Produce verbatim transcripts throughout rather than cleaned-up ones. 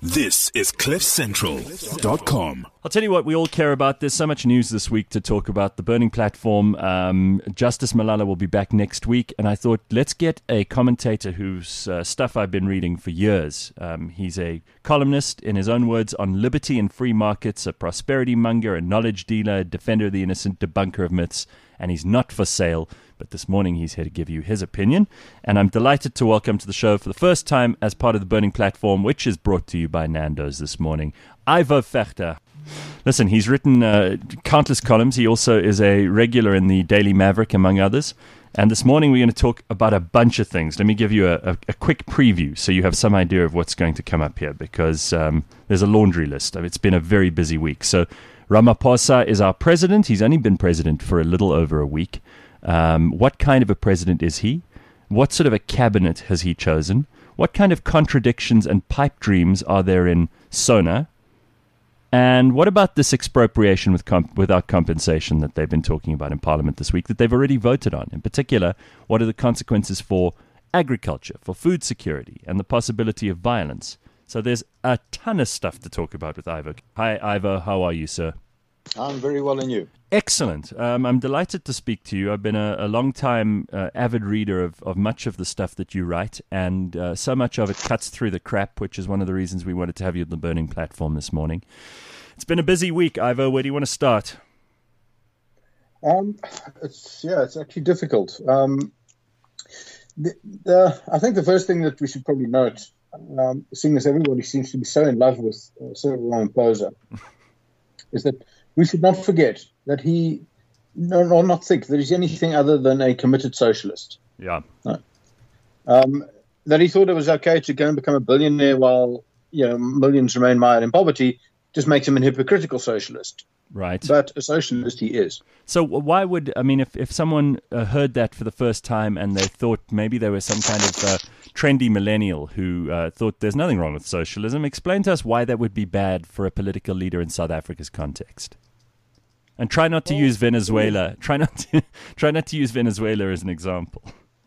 This is cliff central dot com. I'll tell you what we all care about. There's so much news this week to talk about. The burning platform. Um, Justice Malala will be back next week. And I thought, let's get a commentator whose uh, stuff I've been reading for years. Um, he's a columnist, in his own words, on liberty and free markets, a prosperity monger, a knowledge dealer, a defender of the innocent, debunker of myths. And he's not for sale. But this morning he's here to give you his opinion. And I'm delighted to welcome to the show for the first time as part of the Burning Platform, which is brought to you by Nando's this morning, Ivo Vegter. Listen, he's written uh, countless columns. He also is a regular in the Daily Maverick, among others. And this morning we're going to talk about a bunch of things. Let me give you a, a, a quick preview so you have some idea of what's going to come up here, because um, there's a laundry list. It's been a very busy week. So Ramaphosa is our president. He's only been president for a little over a week. Um, what kind of a president is he? What sort of a cabinet has he chosen? What kind of contradictions and pipe dreams are there in SONA? And what about this expropriation with comp- without compensation that they've been talking about in Parliament this week that they've already voted on? In particular, what are the consequences for agriculture, for food security, and the possibility of violence? So there's a ton of stuff to talk about with Ivo. Hi, Ivo. How are you, sir? I'm very well, and you? Excellent. Um, I'm delighted to speak to you. I've been a, a long-time uh, avid reader of, of much of the stuff that you write, and uh, so much of it cuts through the crap, which is one of the reasons we wanted to have you on the Burning Platform this morning. It's been a busy week, Ivo. Where do you want to start? Um, it's yeah, it's actually difficult. Um, the, the, I think the first thing that we should probably note, um, seeing as everybody seems to be so in love with uh, Cyril Ramaphosa, is that we should not forget that he, no, no, not think that he's anything other than a committed socialist. Yeah. No. Um, that he thought it was okay to go and become a billionaire while, you know, millions remain mired in poverty just makes him an hypocritical socialist. Right. But a socialist he is. So why would, I mean, if, if someone uh, heard that for the first time and they thought maybe they were some kind of uh, trendy millennial who uh, thought there's nothing wrong with socialism, explain to us why that would be bad for a political leader in South Africa's context. And try not to well, use Venezuela. Try not to try not to use Venezuela as an example.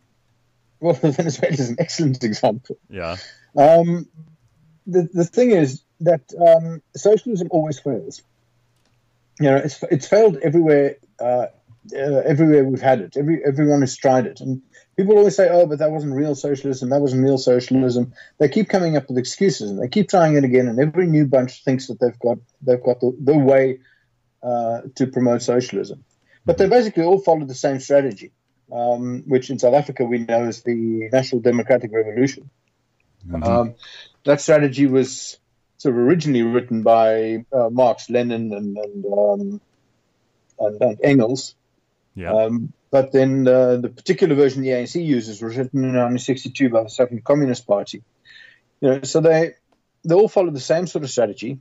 Well, Venezuela is an excellent example. Yeah. Um, the the thing is that um, socialism always fails. You know, it's it's failed everywhere. Uh, uh, everywhere we've had it. Every everyone has tried it, and people always say, "Oh, but that wasn't real socialism. That wasn't real socialism." They keep coming up with excuses, and they keep trying it again. And every new bunch thinks that they've got they've got the, the way uh, to promote socialism. But they basically all follow the same strategy, um, which in South Africa we know as the National Democratic Revolution. Mm-hmm. Um, that strategy was sort of originally written by uh, Marx, Lenin, and and, um, and and Engels. Yeah. Um, but then uh, the particular version the A N C uses was written in nineteen sixty-two by the South African Communist Party. You know, so they they all follow the same sort of strategy,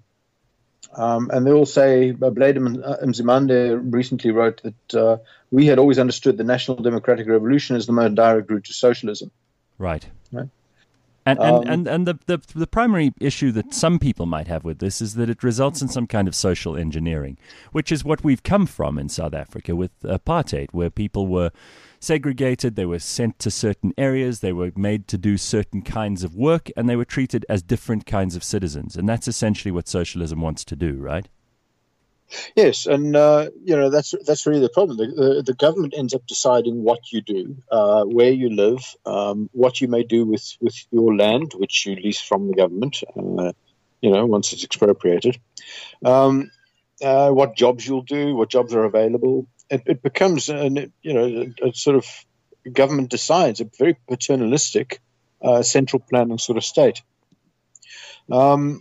um, and they all say. Uh, Blade Mzimande recently wrote that uh, we had always understood the National Democratic Revolution as the most direct route to socialism. Right. Right. And and, Um, and, and the, the the primary issue that some people might have with this is that it results in some kind of social engineering, which is what we've come from in South Africa with apartheid, where people were segregated, they were sent to certain areas, they were made to do certain kinds of work, and they were treated as different kinds of citizens. And that's essentially what socialism wants to do, right? Yes, and uh, you know that's that's really the problem. The, the, the government ends up deciding what you do, uh, where you live, um, what you may do with, with your land, which you lease from the government. Uh, you know, once it's expropriated, um, uh, what jobs you'll do, what jobs are available. It, it becomes, an, you know, a, a sort of government decides, a very paternalistic, uh, central planning sort of state. Um,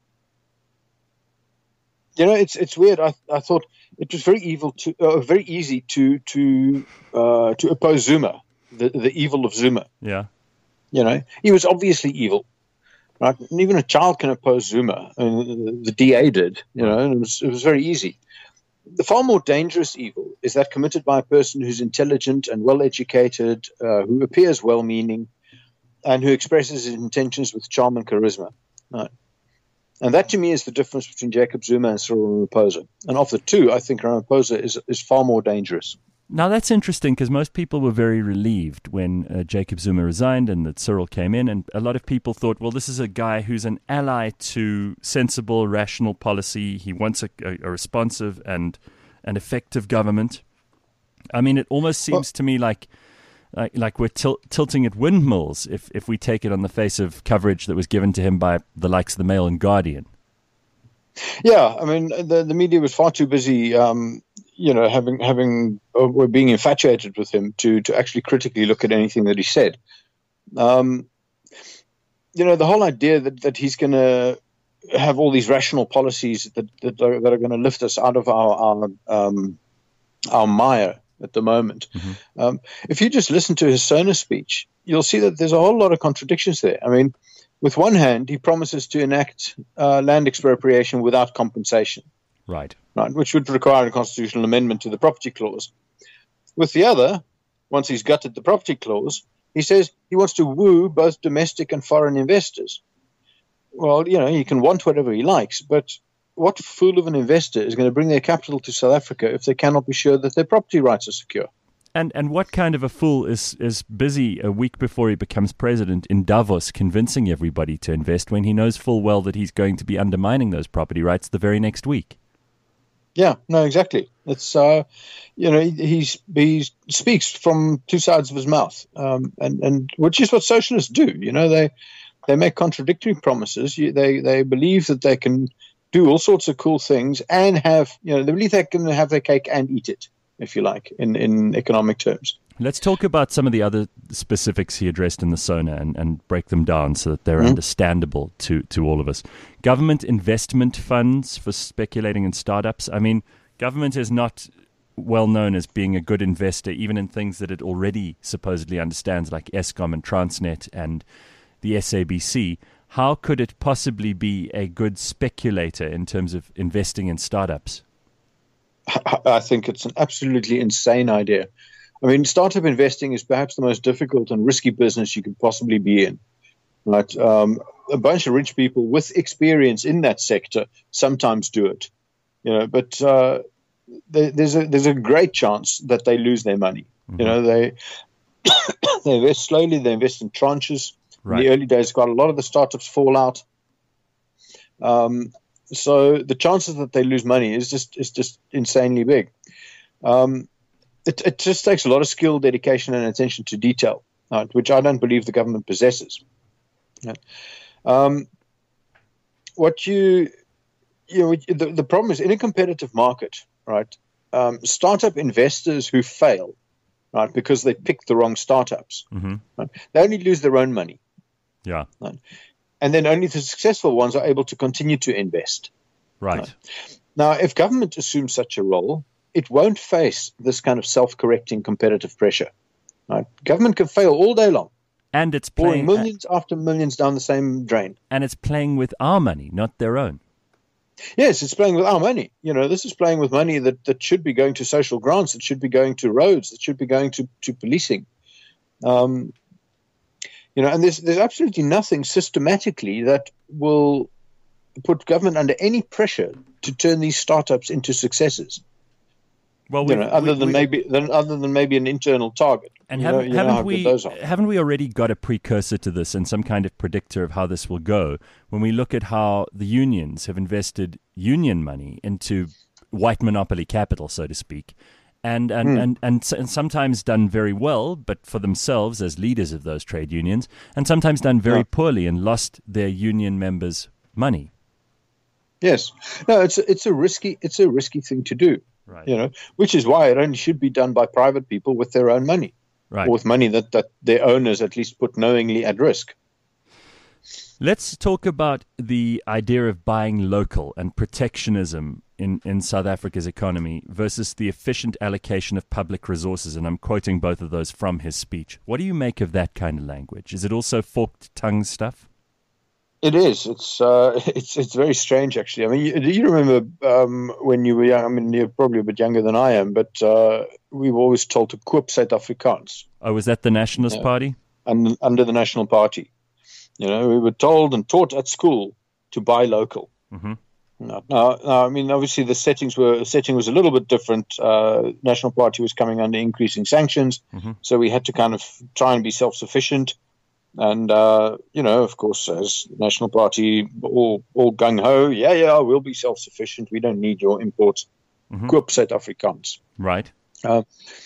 You know, it's it's weird. I I thought it was very evil to, uh, very easy to to uh, to oppose Zuma, the the evil of Zuma. Yeah, you know, he was obviously evil, right? And even a child can oppose Zuma, and the D A did. You know, and it was it was very easy. The far more dangerous evil is that committed by a person who's intelligent and well educated, uh, who appears well meaning, and who expresses his intentions with charm and charisma. Right. And that, to me, is the difference between Jacob Zuma and Cyril Ramaphosa. And of the two, I think Ramaphosa is is far more dangerous. Now, that's interesting because most people were very relieved when uh, Jacob Zuma resigned and that Cyril came in. And a lot of people thought, well, this is a guy who's an ally to sensible, rational policy. He wants a, a, a responsive and an effective government. I mean, it almost seems well, to me like like, like we're til- tilting at windmills if, if we take it on the face of coverage that was given to him by the likes of the Mail and Guardian. Yeah, I mean, the, the media was far too busy, um, you know, having having or being infatuated with him to to actually critically look at anything that he said. Um, you know, the whole idea that, that he's going to have all these rational policies that that are, that are going to lift us out of our our, um, our mire at the moment. Mm-hmm. Um, if you just listen to his SONA speech, you'll see that there's a whole lot of contradictions there. I mean, with one hand, he promises to enact uh, land expropriation without compensation. Right. Right, which would require a constitutional amendment to the property clause. With the other, once he's gutted the property clause, he says he wants to woo both domestic and foreign investors. Well, you know, he can want whatever he likes, but what fool of an investor is going to bring their capital to South Africa if they cannot be sure that their property rights are secure? And and what kind of a fool is, is busy a week before he becomes president in Davos convincing everybody to invest when he knows full well that he's going to be undermining those property rights the very next week? Yeah, no, exactly. It's, uh, you know, he, he's, he speaks from two sides of his mouth, um, and, and which is what socialists do. You know, they they make contradictory promises. You, they, they believe that they can do all sorts of cool things and have, you know, they believe they can have their cake and eat it, if you like, in, in economic terms. Let's talk about some of the other specifics he addressed in the SONA and, and break them down so that they're mm-hmm. understandable to, to all of us. Government investment funds for speculating in startups. I mean, government is not well known as being a good investor, even in things that it already supposedly understands, like Eskom and Transnet and the S A B C. How could it possibly be a good speculator in terms of investing in startups? I think it's an absolutely insane idea. I mean, startup investing is perhaps the most difficult and risky business you could possibly be in. Right? Um, a bunch of rich people with experience in that sector sometimes do it, you know. But uh, there, there's a there's a great chance that they lose their money. Mm-hmm. You know, they they invest slowly. They invest in tranches. Right. In the early days, quite a lot of the startups fall out. Um, so the chances that they lose money is just is just insanely big. Um, It, it just takes a lot of skill, dedication, and attention to detail, right, which I don't believe the government possesses. Right? Um, what you, you know, the, the problem is in a competitive market, right? Um, startup investors who fail, right, because they picked the wrong startups, mm-hmm. right, they only lose their own money. Yeah, right? And then only the successful ones are able to continue to invest. Right. right? Now, if government assumes such a role, it won't face this kind of self-correcting competitive pressure. Right? Government can fail all day long. And it's playing pouring millions uh, after millions down the same drain. And it's playing with our money, not their own. Yes, it's playing with our money. You know, this is playing with money that, that should be going to social grants, that should be going to roads, that should be going to, to policing. Um, you know, and there's there's absolutely nothing systematically that will put government under any pressure to turn these startups into successes. Well, you know, other we, than we, maybe than other than maybe an internal target. And you haven't, know, you haven't know we haven't we already got a precursor to this and some kind of predictor of how this will go when we look at how the unions have invested union money into white monopoly capital, so to speak, and and, mm. and, and and sometimes done very well, but for themselves as leaders of those trade unions, and sometimes done very yeah. poorly and lost their union members' money. Yes, no, it's a, it's a risky it's a risky thing to do. Right. You know, which is why it only should be done by private people with their own money, right. or with money that, that their owners at least put knowingly at risk. Let's talk about the idea of buying local and protectionism in, in South Africa's economy versus the efficient allocation of public resources. And I'm quoting both of those from his speech. What do you make of that kind of language? Is it also forked tongue stuff? It is. It's uh, it's it's very strange, actually. I mean, you, you remember um, when you were young? I mean, you're probably a bit younger than I am, but uh, we were always told to koop Suid-Afrikaans. Oh, was that the Nationalist yeah. Party? And under the National Party, you know, we were told and taught at school to buy local. Mm-hmm. No, no, no, I mean, obviously the settings were setting was a little bit different. Uh, National Party was coming under increasing sanctions, mm-hmm. so we had to kind of try and be self-sufficient. And uh, you know, of course, as National Party, all all gung ho, yeah, yeah, we'll be self-sufficient. We don't need your imports. Mm-hmm. Koop Suid-Afrikaans. Right. Uh,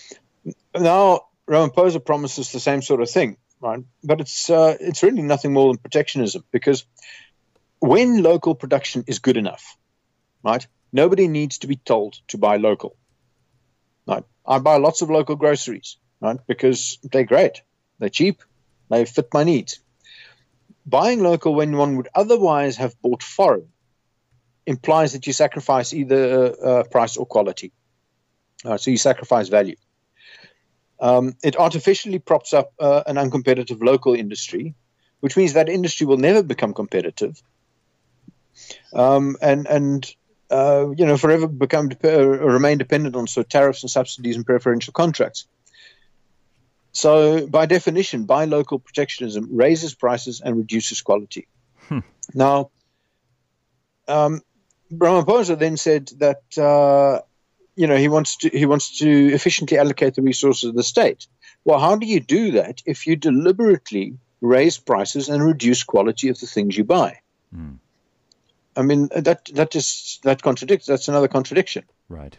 now Ramaphosa promises the same sort of thing, right? But it's uh, it's really nothing more than protectionism, because when local production is good enough, right, nobody needs to be told to buy local. Right? I buy lots of local groceries, right, because they're great, they're cheap, they fit my needs. Buying local when one would otherwise have bought foreign implies that you sacrifice either uh, price or quality. Uh, so you sacrifice value. Um, it artificially props up uh, an uncompetitive local industry, which means that industry will never become competitive. Um, and, and uh, you know, forever become dep- uh, remain dependent on so tariffs and subsidies and preferential contracts. So, by definition, buy local protectionism raises prices and reduces quality. Hmm. Now, um, Ramaphosa then said that uh, you know he wants to he wants to efficiently allocate the resources of the state. Well, how do you do that if you deliberately raise prices and reduce quality of the things you buy? Hmm. I mean, that that just that contradicts. That's another contradiction. Right.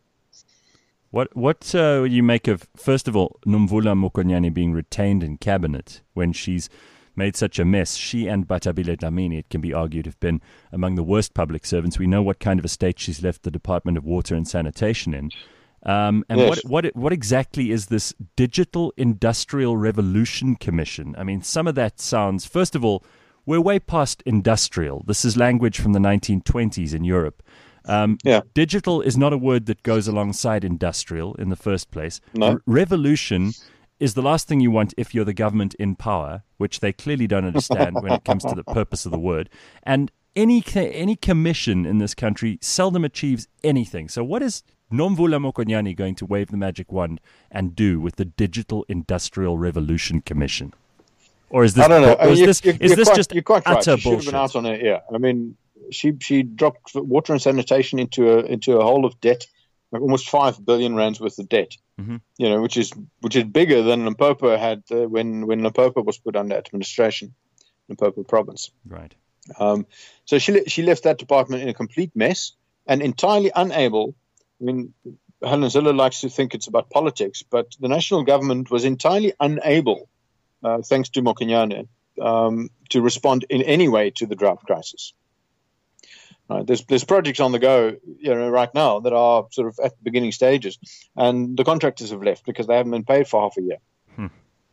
What what uh, you make of, first of all, Nomvula Mokonyane being retained in cabinet when she's made such a mess? She and Batabile Dlamini, it can be argued, have been among the worst public servants. We know what kind of a state she's left the Department of Water and Sanitation in. Um, and yes. what what what exactly is this Digital Industrial Revolution Commission? I mean, some of that sounds, first of all, we're way past industrial. This is language from the nineteen twenties in Europe. Um, yeah. Digital is not a word that goes alongside industrial in the first place. No. R- revolution is the last thing you want if you're the government in power, which they clearly don't understand when it comes to the purpose of the word. And any any commission in this country seldom achieves anything. So what is Nomvula Mokonyane going to wave the magic wand and do with the Digital Industrial Revolution Commission? Or is this, I don't know. I mean, is you, this, you, is this quite, just you're quite utter right. She bullshit? should have been out on her ear. I mean, she she dropped water and sanitation into a into a hole of debt, like almost five billion rands worth of debt. Mm-hmm. You know, which is which is bigger than Limpopo had uh, when when Limpopo was put under administration, Limpopo province. Right. Um, so she she left that department in a complete mess and entirely unable. I mean, Helen Zille likes to think it's about politics, but the national government was entirely unable, uh, thanks to Mokonyane, um, to respond in any way to the drought crisis. Right, there's there's projects on the go, you know, right now that are sort of at the beginning stages, and the contractors have left because they haven't been paid for half a year. Hmm.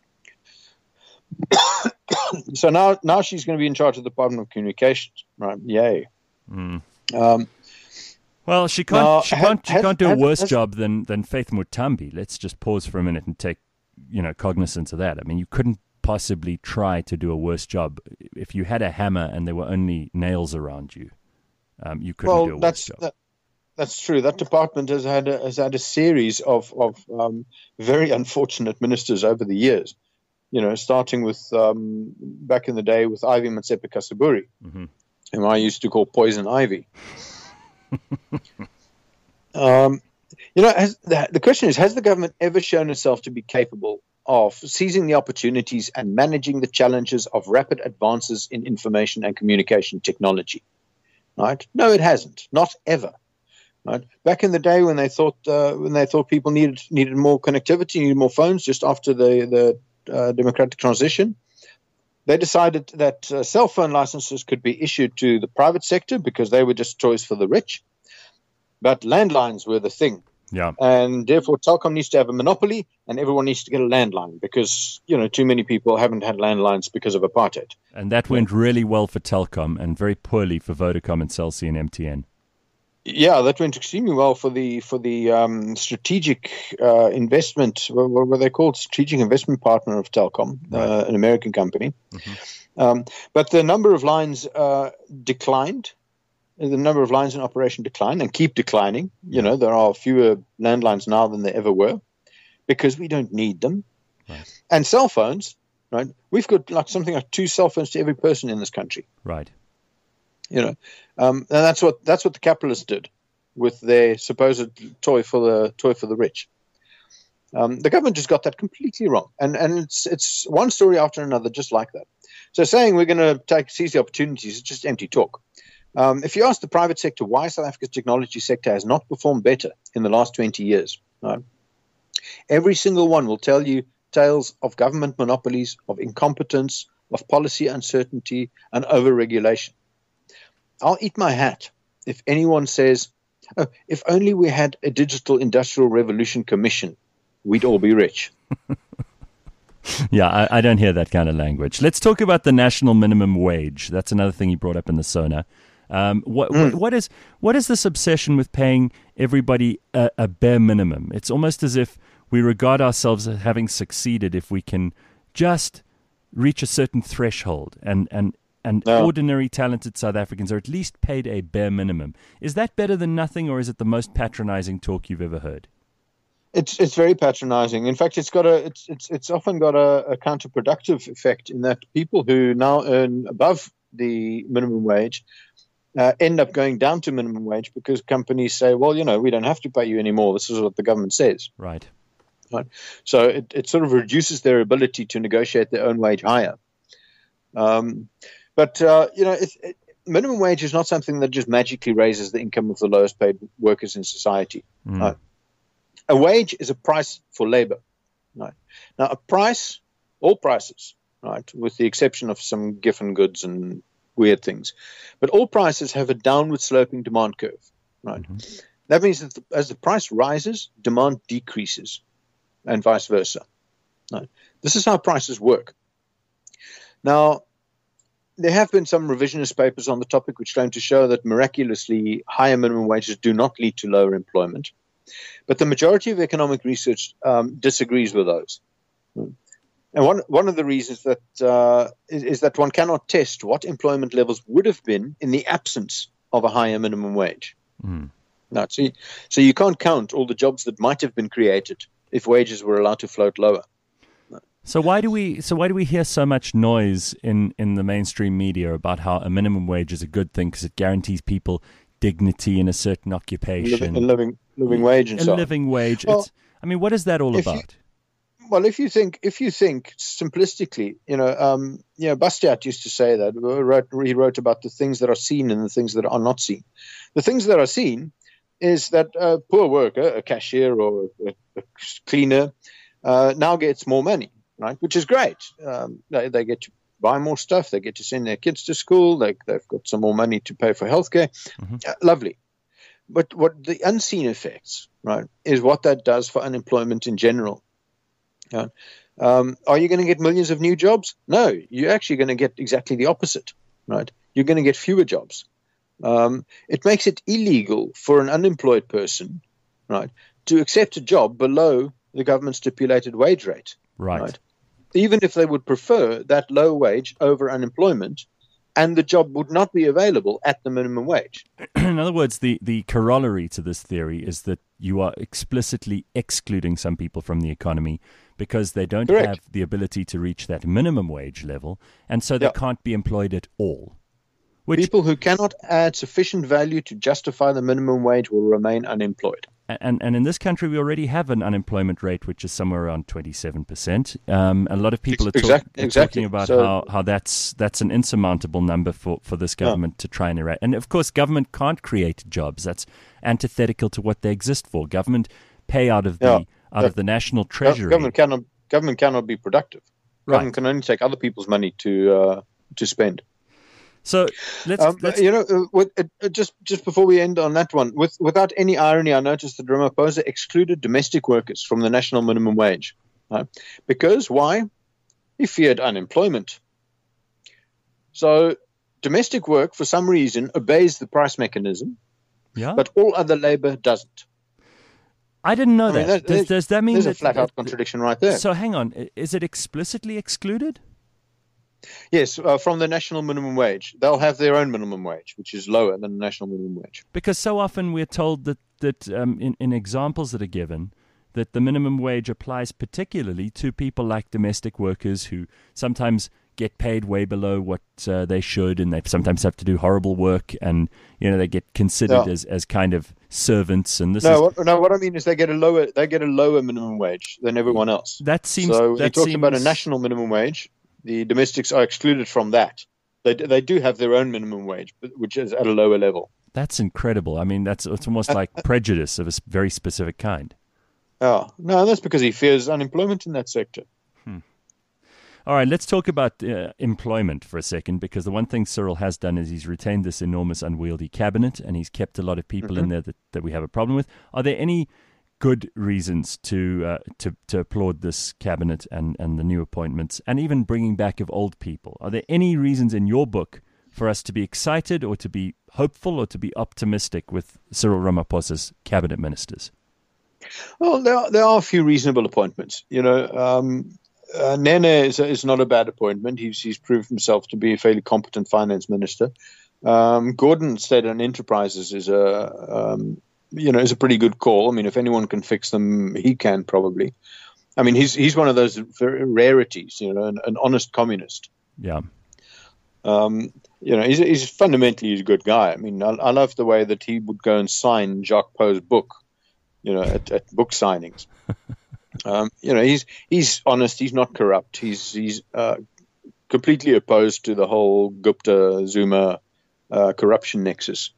So now now she's going to be in charge of the Department of Communications, right? Yay. Mm. Um, well, she can't now, she can't she has, can't do has, a worse has, job than than Faith Mutambi. Let's just pause for a minute and take, you know, cognizance of that. I mean, you couldn't possibly try to do a worse job if you had a hammer and there were only nails around you. Um, you couldn't well, do a worse that's job. that, that's true. That department has had a, has had a series of of um, very unfortunate ministers over the years. You know, starting with um, back in the day with Ivy Motsepe Kasaburi, mm-hmm. whom I used to call Poison Ivy. um, you know, has, the, the question is: has the government ever shown itself to be capable of seizing the opportunities and managing the challenges of rapid advances in information and communication technology? Right? No, it hasn't. Not ever. Right? Back in the day, when they thought uh, when they thought people needed needed more connectivity, needed more phones, just after the the uh, democratic transition, they decided that uh, cell phone licenses could be issued to the private sector because they were just toys for the rich. But landlines were the thing. Yeah. And therefore, Telkom needs to have a monopoly, and everyone needs to get a landline because, you know, too many people haven't had landlines because of apartheid. And that went really well for Telkom and very poorly for Vodacom and Cell C and M T N. Yeah, that went extremely well for the for the um, strategic uh, investment. What were they called? Strategic investment partner of Telkom, right. uh, an American company. Mm-hmm. Um, but the number of lines uh, declined. The number of lines in operation declined and keep declining. You know, there are fewer landlines now than there ever were because we don't need them. Right. And cell phones, right? We've got like something like two cell phones to every person in this country. Right. You know, um, and that's what that's what the capitalists did with their supposed toy for the toy for the rich. Um, the government just got that completely wrong, and and it's it's one story after another, just like that. So saying we're going to take seize the opportunities is just empty talk. Um, if you ask the private sector why South Africa's technology sector has not performed better in the last twenty years, right, every single one will tell you tales of government monopolies, of incompetence, of policy uncertainty, and overregulation. I'll eat my hat if anyone says, oh, if only we had a digital industrial revolution commission, we'd all be rich. Yeah, I, I don't hear that kind of language. Let's talk about the national minimum wage. That's another thing you brought up in the Sona. Um, what, mm. what, what is what is this obsession with paying everybody a, a bare minimum? It's almost as if we regard ourselves as having succeeded if we can just reach a certain threshold, and and and no. ordinary talented South Africans are at least paid a bare minimum. Is that better than nothing, or is it the most patronizing talk you've ever heard? It's it's very patronizing. In fact, it's got a it's it's it's often got a, a counterproductive effect in that people who now earn above the minimum wage uh, end up going down to minimum wage because companies say, well, you know, we don't have to pay you anymore. This is what the government says. Right. Right. So it, it sort of reduces their ability to negotiate their own wage higher. Um, but uh, you know, it, it, minimum wage is not something that just magically raises the income of the lowest paid workers in society. Mm. Right? A wage is a price for labor. Right? Now, a price, all prices, right, with the exception of some giffen goods and weird things, but all prices have a downward sloping demand curve. Right? Mm-hmm. That means that the, as the price rises, demand decreases, and vice versa. Right? This is how prices work. Now, there have been some revisionist papers on the topic which claim to show that miraculously higher minimum wages do not lead to lower employment. But the majority of economic research um, disagrees with those. And one one of the reasons that uh, is, is that one cannot test what employment levels would have been in the absence of a higher minimum wage. Mm. No, so, you, so you can't count all the jobs that might have been created if wages were allowed to float lower. So why do we so why do we hear so much noise in, in the mainstream media about how a minimum wage is a good thing because it guarantees people dignity in a certain occupation, a living living wage, and a so living on. wage? Well, it's, I mean, what is that all if about? You, well, if you think if you think simplistically, you know, um, you know, Bastiat used to say that wrote, he wrote about the things that are seen and the things that are not seen. The things that are seen is that a poor worker, a cashier or a, a cleaner, uh, now gets more money, right? Which is great. Um, they, they get to buy more stuff. They get to send their kids to school. They, they've got some more money to pay for healthcare. Mm-hmm. Uh, lovely. But what the unseen effects, right, is what that does for unemployment in general. Uh, um, are you going to get millions of new jobs? No, you're actually going to get exactly the opposite, right? You're going to get fewer jobs. Um, it makes it illegal for an unemployed person, right, to accept a job below the government stipulated wage rate. Right. right? Even if they would prefer that low wage over unemployment, and the job would not be available at the minimum wage. In other words, the, the corollary to this theory is that you are explicitly excluding some people from the economy because they don't Correct. have the ability to reach that minimum wage level, and so they Yeah. can't be employed at all. Which, People who cannot add sufficient value to justify the minimum wage will remain unemployed. And, and in this country, we already have an unemployment rate which is somewhere around twenty-seven percent. Um, a lot of people are, talk, exactly, are exactly. talking about so, how, how that's that's an insurmountable number for, for this government yeah. to try and eradicate. And, of course, government can't create jobs. That's antithetical to what they exist for. Government pay out of the yeah. out yeah. of the national treasury. Government cannot, government cannot be productive. Right. Government can only take other people's money to uh, to spend. So let's, um, let's you know, uh, with, uh, just just before we end on that one, with without any irony, I noticed that Ramaphosa excluded domestic workers from the national minimum wage, right? Because why? He feared unemployment. So domestic work, for some reason, obeys the price mechanism, yeah. but all other labor doesn't. I didn't know I mean, that. that Does, does that mean there's that, a flat-out that, contradiction right there? So hang on, is it explicitly excluded? Yes, uh, from the national minimum wage. They'll have their own minimum wage, which is lower than the national minimum wage. Because so often we're told that, that um, in, in examples that are given, that the minimum wage applies particularly to people like domestic workers who sometimes get paid way below what uh, they should, and they sometimes have to do horrible work, and you know they get considered Yeah. as, as kind of servants. And this No, is what, no. What I mean is they get a lower they get a lower minimum wage than everyone else. that seems so when that you talk seems, about a national minimum wage, the domestics are excluded from that. They they do have their own minimum wage, but which is at a lower level. That's incredible. I mean, that's it's almost like prejudice of a s- very specific kind. Oh no, that's because he fears unemployment in that sector. All right, let's talk about uh, employment for a second, because the one thing Cyril has done is he's retained this enormous unwieldy cabinet, and he's kept a lot of people Mm-hmm. in there that, that we have a problem with. Are there any good reasons to uh, to to applaud this cabinet and, and the new appointments, and even bringing back of old people? Are there any reasons in your book for us to be excited or to be hopeful or to be optimistic with Cyril Ramaphosa's cabinet ministers? Well, there are, there are a few reasonable appointments. You know, um, uh, Nene is, is not a bad appointment. He's he's proved himself to be a fairly competent finance minister. Um, Gordon State and Enterprises is a um, you know is a pretty good call. I mean, if anyone can fix them, he can probably. I mean, he's he's one of those very rarities. You know, an, an honest communist. Yeah. Um, you know, he's he's fundamentally he's a good guy. I mean, I, I love the way that he would go and sign Jacques Poe's book. You know, at, at book signings. Um, you know, he's he's honest. He's not corrupt. He's he's uh, completely opposed to the whole Gupta Zuma uh, corruption nexus.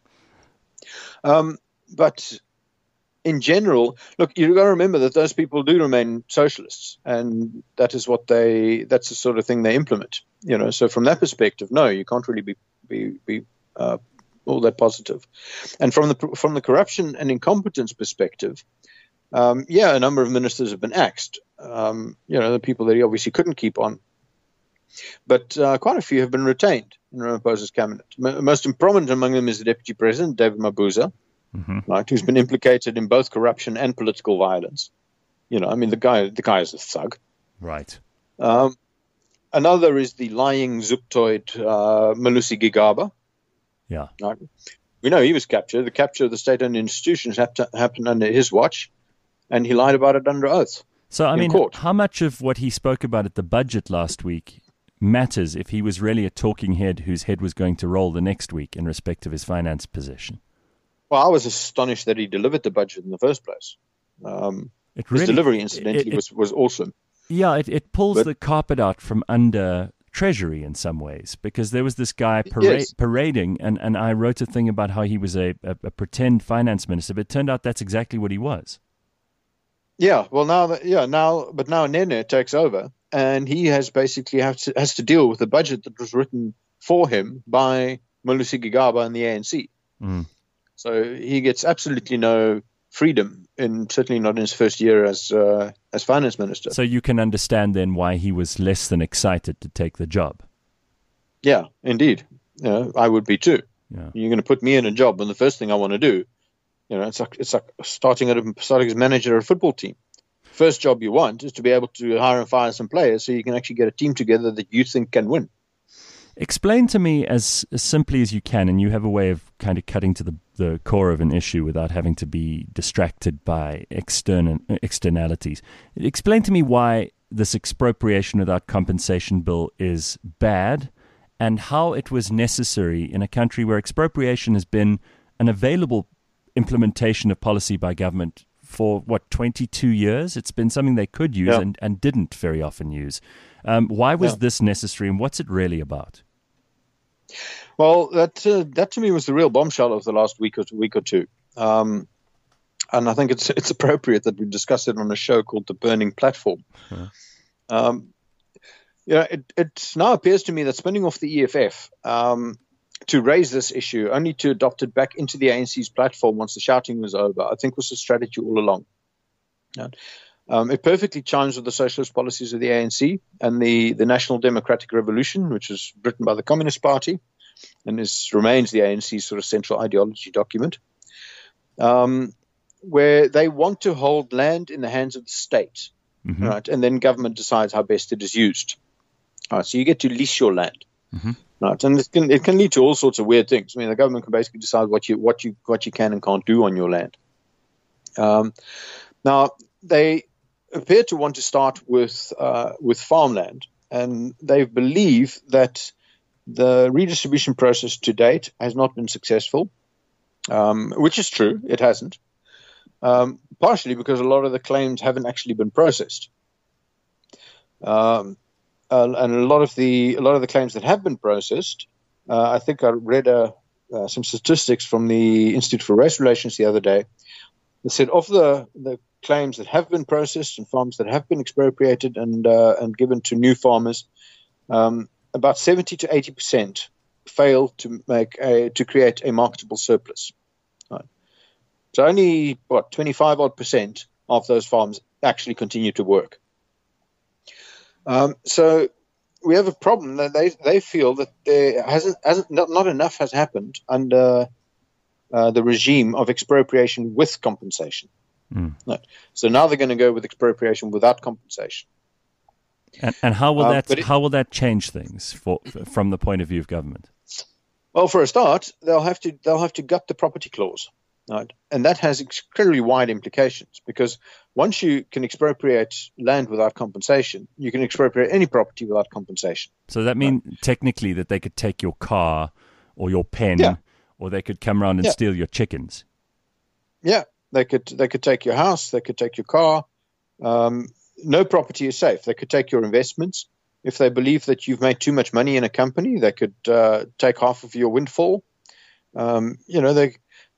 Um, but in general, look, you've got to remember that those people do remain socialists, and that is what they that's the sort of thing they implement. You know, so from that perspective, no, you can't really be be be uh, all that positive. And from the from the corruption and incompetence perspective. Um, yeah, a number of ministers have been axed. Um, you know, the people that he obviously couldn't keep on. But uh, quite a few have been retained in Ramaphosa's cabinet. M- most prominent among them is the Deputy President, David Mabuza, Mm-hmm. right, who's been implicated in both corruption and political violence. You know, I mean, the guy the guy is a thug. Right. Um, another is the lying Zuktoid uh, Malusi Gigaba. Yeah. Right? We know he was captured. The capture of the state-owned institutions happened, happened under his watch. And he lied about it under oath. So, I in mean, court. how much of what he spoke about at the budget last week matters if he was really a talking head whose head was going to roll the next week in respect of his finance position? Well, I was astonished that he delivered the budget in the first place. Um, It his really, delivery, incidentally, it- it- was, was awesome. Yeah, it, it pulls But- the carpet out from under Treasury in some ways, because there was this guy para- Yes. parading, and, and I wrote a thing about how he was a, a, a pretend finance minister, but it turned out that's exactly what he was. Yeah, well, now, that, yeah, now, but now Nene takes over, and he has basically have to, has to deal with the budget that was written for him by Malusi Gigaba and the A N C. Mm. So he gets absolutely no freedom, in certainly not in his first year as uh, as finance minister. So you can understand then why he was less than excited to take the job. Yeah, indeed. You know, I would be too. Yeah. You're going to put me in a job, and the first thing I want to do, you know, it's like it's like starting at a, starting as manager of a football team. First job you want is to be able to hire and fire some players so you can actually get a team together that you think can win. Explain to me as, as simply as you can, and you have a way of kind of cutting to the, the core of an issue without having to be distracted by external externalities. Explain to me why this expropriation without compensation bill is bad, and how it was necessary in a country where expropriation has been an available implementation of policy by government for, what, twenty-two years? It's been something they could use Yeah. and, and didn't very often use. Um, why was Yeah. this necessary, and what's it really about? Well, that uh, that to me was the real bombshell of the last week or week or two, um, and I think it's it's appropriate that we discuss it on a show called The Burning Platform. Yeah. Um, you know, it, it now appears to me that spinning off the E F F um, to raise this issue, only to adopt it back into the A N C's platform once the shouting was over, I think was a strategy all along. Yeah. Um, it perfectly chimes with the socialist policies of the A N C and the, the National Democratic Revolution, which was written by the Communist Party and is, remains the A N C's sort of central ideology document, um, where they want to hold land in the hands of the state, Mm-hmm. right? And then government decides how best it is used. All right, so you get to lease your land. Mm-hmm. Right, and it can, it can lead to all sorts of weird things. I mean, the government can basically decide what you what you what you can and can't do on your land. Um, now, they appear to want to start with uh, with farmland and they believe that the redistribution process to date has not been successful, um, which is true. It hasn't, um, partially because a lot of the claims haven't actually been processed, um, and, and a lot of the a lot of the claims that have been processed. Uh, I think I read a, uh, some statistics from the Institute for Race Relations the other day. They said of the, the claims that have been processed and farms that have been expropriated and uh, and given to new farmers, um, about seventy to eighty percent fail to make a to create a marketable surplus. Right. So only what twenty-five odd percent of those farms actually continue to work. Um, so we have a problem that they they feel that there hasn't hasn't not, not enough has happened under uh, the regime of expropriation with compensation. Mm. Right. So now they're going to go with expropriation without compensation. And, and how will um, that it, how will that change things for, from the point of view of government? Well, for a start, they'll have to they'll have to gut the property clause, right? And that has incredibly wide implications, because once you can expropriate land without compensation, you can expropriate any property without compensation. So that means right? technically that they could take your car or your pen, yeah. or they could come around and yeah. steal your chickens. Yeah, they could they could take your house, they could take your car. Um, no property is safe. They could take your investments. If they believe that you've made too much money in a company, they could uh, take half of your windfall. Um, you know, they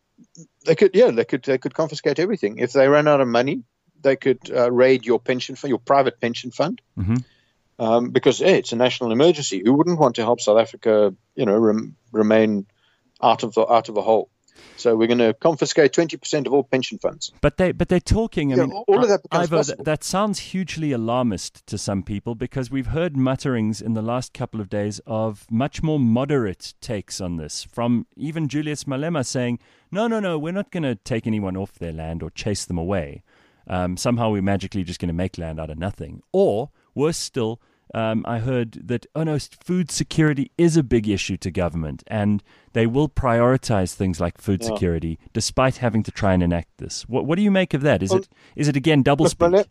they could yeah they could they could confiscate everything. If they ran out of money, they could uh, raid your pension fund, your private pension fund, mm-hmm. um, because hey, it's a national emergency. Who wouldn't want to help South Africa, you know, rem- remain out of the out of the hole? So we're going to confiscate twenty percent of all pension funds. But they, but they're talking. I yeah, mean, all of that becomes Ivo, possible. That, that sounds hugely alarmist to some people, because we've heard mutterings in the last couple of days of much more moderate takes on this, from even Julius Malema saying, "No, no, no, we're not going to take anyone off their land or chase them away. Um, somehow we're magically just going to make land out of nothing." Or worse still, Um, I heard that, oh no, food security is a big issue to government, and they will prioritize things like food yeah. security despite having to try and enact this. What, what do you make of that? Is well, it is it again double speak?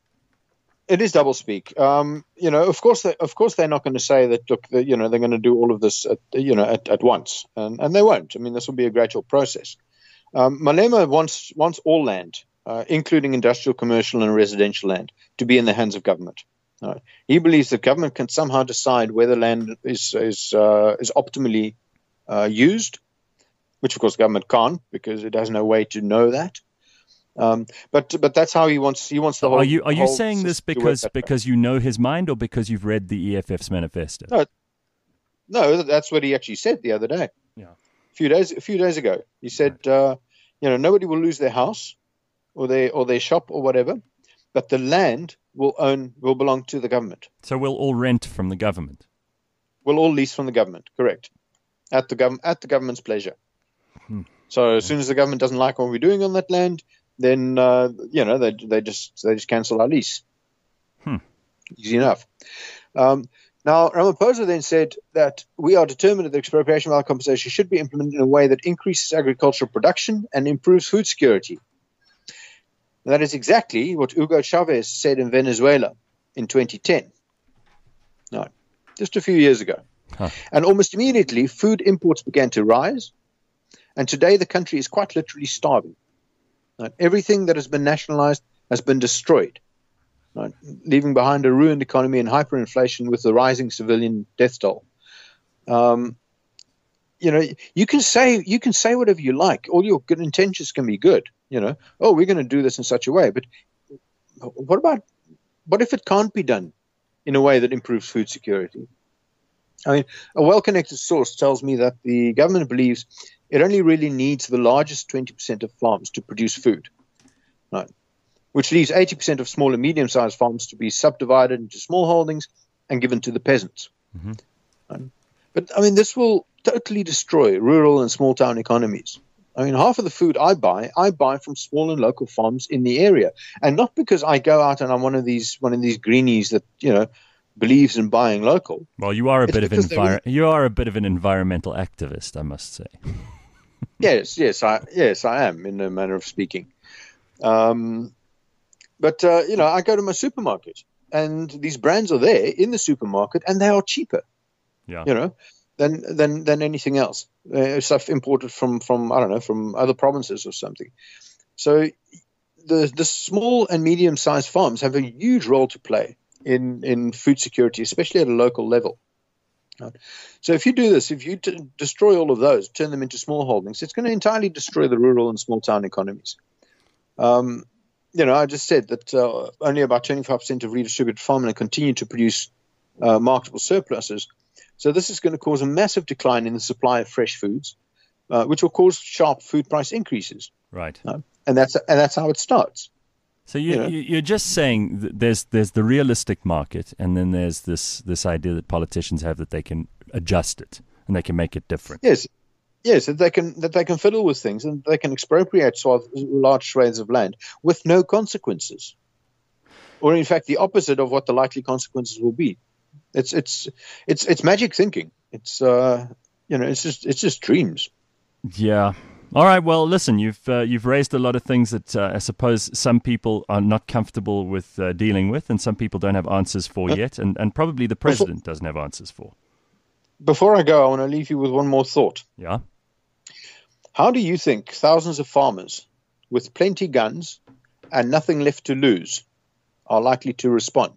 It is double speak. Um, you know, of course, they, of course, they're not going to say that. Look, the, you know, they're going to do all of this, at, you know, at, at once, and, and they won't. I mean, this will be a gradual process. Um, Malema wants wants all land, uh, including industrial, commercial, and residential land, to be in the hands of government. No. He believes that government can somehow decide whether land is is uh, is optimally uh, used, which of course government can't, because it has no way to know that. Um, but but that's how he wants he wants the whole. Are you are you whole saying this because because you know his mind, or because you've read the E F F's manifesto? No, no, that's what he actually said the other day. Yeah, a few days a few days ago, he said, right. uh, you know, nobody will lose their house or their or their shop or whatever, but the land will own will belong to the government. So we'll all rent from the government. We'll all lease from the government, correct? At the government at the government's pleasure. Hmm. So as soon as the government doesn't like what we're doing on that land, then uh, you know they they just they just cancel our lease. Hmm. Easy enough. Um, now Ramaphosa then said that we are determined that the expropriation without compensation should be implemented in a way that increases agricultural production and improves food security. That is exactly what Hugo Chavez said in Venezuela in twenty ten. No, just a few years ago. Huh. And almost immediately, food imports began to rise. And today, the country is quite literally starving. Right? Everything that has been nationalized has been destroyed, right? Leaving behind a ruined economy and hyperinflation with the rising civilian death toll. Um, you know, you can say you can say whatever you like. All your good intentions can be good. You know, oh, we're going to do this in such a way. But what about, what if it can't be done in a way that improves food security? I mean, a well-connected source tells me that the government believes it only really needs the largest twenty percent of farms to produce food, right? Which leaves eighty percent of small and medium-sized farms to be subdivided into small holdings and given to the peasants. Mm-hmm. Right? But, I mean, this will totally destroy rural and small-town economies. I mean, half of the food I buy, I buy from small and local farms in the area, and not because I go out and I'm one of these one of these greenies that you know believes in buying local. Well, you are a it's bit of an envir- you are a bit of an environmental activist, I must say. yes, yes, I yes I am, in a manner of speaking. Um, but uh, you know, I go to my supermarket, and these brands are there in the supermarket, and they are cheaper. Yeah. You know, than than than anything else. Uh, stuff imported from from I don't know from other provinces or something. So the the small and medium sized farms have a huge role to play in in food security, especially at a local level. Right? So if you do this, if you t- destroy all of those, turn them into small holdings, it's going to entirely destroy the rural and small town economies. Um, you know, I just said that uh, only about twenty-five percent of redistributed farmland continue to produce uh, marketable surpluses. So this is going to cause a massive decline in the supply of fresh foods, uh, which will cause sharp food price increases. Right. Uh, and that's and that's how it starts. So you, You know? you're just saying that there's there's the realistic market, and then there's this this idea that politicians have that they can adjust it and they can make it different. Yes, yes, that they can that they can fiddle with things and they can expropriate swath, large swathes of land with no consequences, or in fact the opposite of what the likely consequences will be. It's it's it's it's magic thinking. It's uh you know it's just it's just dreams. Yeah. All right. Well, listen, you've uh, you've raised a lot of things that uh, I suppose some people are not comfortable with uh, dealing with, and some people don't have answers for Uh, yet, and, and probably the president doesn't have answers for. Before I go, I want to leave you with one more thought. Yeah. How do you think thousands of farmers with plenty guns and nothing left to lose are likely to respond?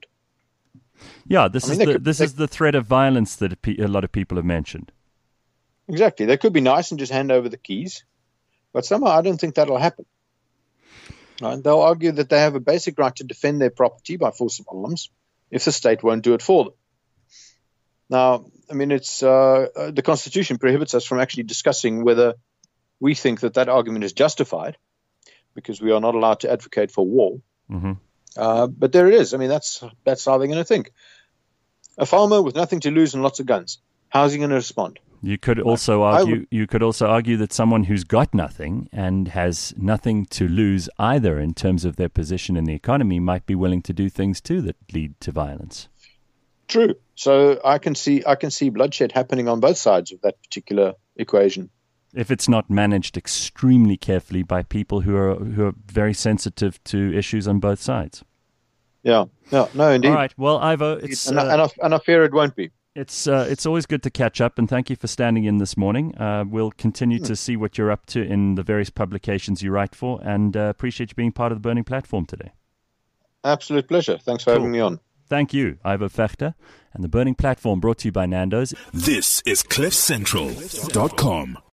Yeah. This I mean, is they the could- this they- is the threat of violence that a pe- a lot of people have mentioned. Exactly. They could be nice and just hand over the keys, but somehow I don't think that'll happen. Right? They'll argue that they have a basic right to defend their property by force of arms if the state won't do it for them. Now, I mean, it's uh, uh, the Constitution prohibits us from actually discussing whether we think that that argument is justified, because we are not allowed to advocate for war. Mm-hmm. Uh, but there it is. I mean, that's that's how they're going to think. A farmer with nothing to lose and lots of guns. How's he going to respond? You could also I argue would- you could also argue that someone who's got nothing and has nothing to lose either in terms of their position in the economy might be willing to do things too that lead to violence. True. So I can see I can see bloodshed happening on both sides of that particular equation. If it's not managed extremely carefully by people who are who are very sensitive to issues on both sides. Yeah. Yeah. No, indeed. All right. Well, Ivo, it's and, I, uh, and, I, and I fear it won't be. it's uh, it's always good to catch up, and thank you for standing in this morning. Uh, we'll continue to see what you're up to in the various publications you write for, and uh, appreciate you being part of the Burning Platform today. Absolute pleasure. Thanks for Cool. having me on. Thank you, Ivo Vechter, and the Burning Platform brought to you by Nando's. This is cliff central dot com.